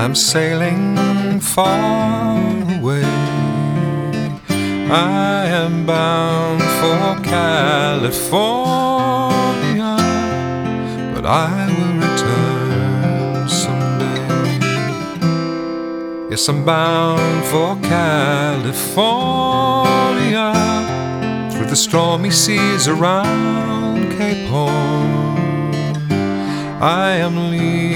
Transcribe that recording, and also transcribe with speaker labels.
Speaker 1: I'm sailing far away. I am bound for California, but I will return someday. Yes, I'm bound for California, through the stormy seas around Cape Horn. I am leaving